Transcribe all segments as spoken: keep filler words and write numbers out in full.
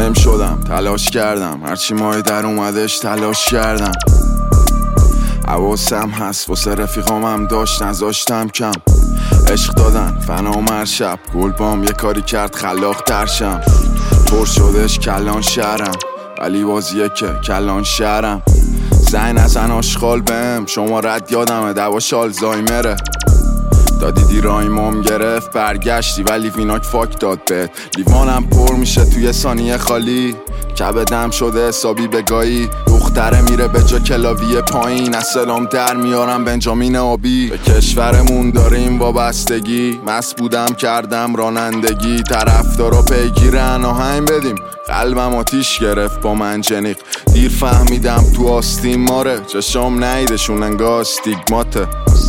مهم شدم، تلاش کردم، هرچی ماهی در اومدش تلاش کردم. حواسم هست واسه رفیقام هم داشت نذاشتم کم. عشق دادن فنا مر شب گل بام یه کاری کرد خلاق ترشم. پر شدش کلان شهرم ولی بازیه که کلان شهرم. زنگ نزن آشغال بهم شما رد یادمه دواش آلزایمره. دادی دیرایمام گرفت برگشتی ولی ویناک فاک داد بهت. لیوانم پر میشه توی ثانیه خالی کبدم شده حسابی بگایی. دختره میره به جا کلاویه پایین از سلام در میارم بنجامین آبی. به کشورمون داریم وابستگی مست بودم کردم رانندگی. طرفدارا پیگیرن آهنگ بدیم قلبم آتیش گرفت با منجنیق. دیر فهمیدم تو آستین ماره چشام نیدشون انگار استیگماته.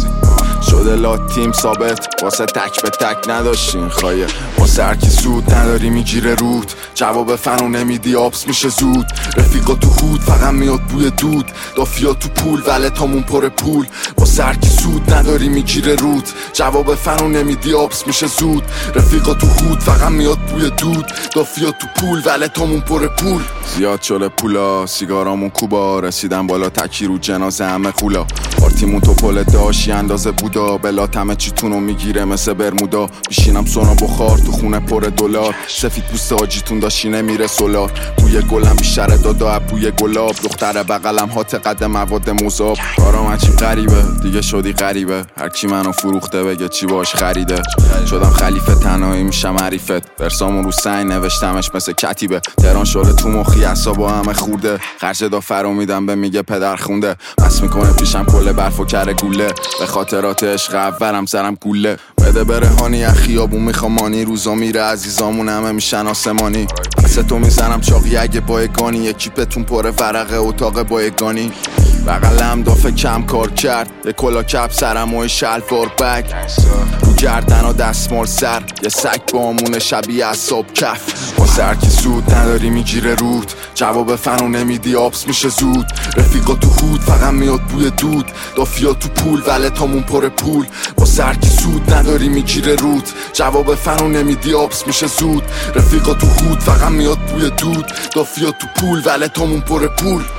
شده لاتیم ثابت واسه تک به تک نداشتین خواهیه. واسه هرکی سود نداری میگیره رود. جواب فنو نمیدی آبس میشه زود. رفیقا تو خود فقط میاد بوی دود. دافیا تو پول ولتامون پر پول. واسه هرکی سود نداری میگیره رود. جواب فنو نمیدی آبس میشه زود. رفیقا تو خود فقط میاد بوی دود. دافیا تو پول ولتامون پر پول. زیاد شده پولا سیگارامون کوبا. رسیدم بالا تکی رو جنازه همه خولا. پارتیمون تو پل داشی اندازه بودا. بلات همه چیتونو میگیره مثل برمودا. بیشینم سونا بخار تو خونه پر دلار. سفید پوست آجیتون داشتی نمیره سولار. بوی گلم بیشتر دادا بوی گلاب. دختر بغلم هات قد مواد مذاب. کارام عجیب غریبه دیگه شدی غریبه. هر کی منو فروخته بگه چی باش خریده. شدم خلیفه تنهایی میشم عریفت. برسامون رو سنگ نوشتمش مثل کتیبه. تهران شده تو مخی اعصابا همه خورده. خرج دافرو میدم به میگه پدر خونده. بس میکنه پیشم کل برف و کره گوله. به خاطرات عشق اولم سرم گوله. بده برهانی از خیابون میخوامانی. روزا میره عزیزامون همه میشن آسمانی. پس تو میزنم چاقی اگه بایگانی. یکی پتون پر ورقه اتاق بایگانی. بغلم دافه کم کار کرد. یه کلا کپ سرم و شلوار بگ. رو گردن و دستمال سر. یه سگ با امون شبیه اصاب کف. واسه هرکی سود نداری میگیره رود. جواب فنو نمیدی آبس میشه زود. رفیقا تو خود فقط میاد بوی دود. دافیا تو پول ولتامون پر پول. واسه هرکی سود نداری میگیره رود. جواب فنو نمیدی آبس میشه زود. رفیقا تو خود فقط میاد بوی دود. دافیا تو پول ولتامون پر پول.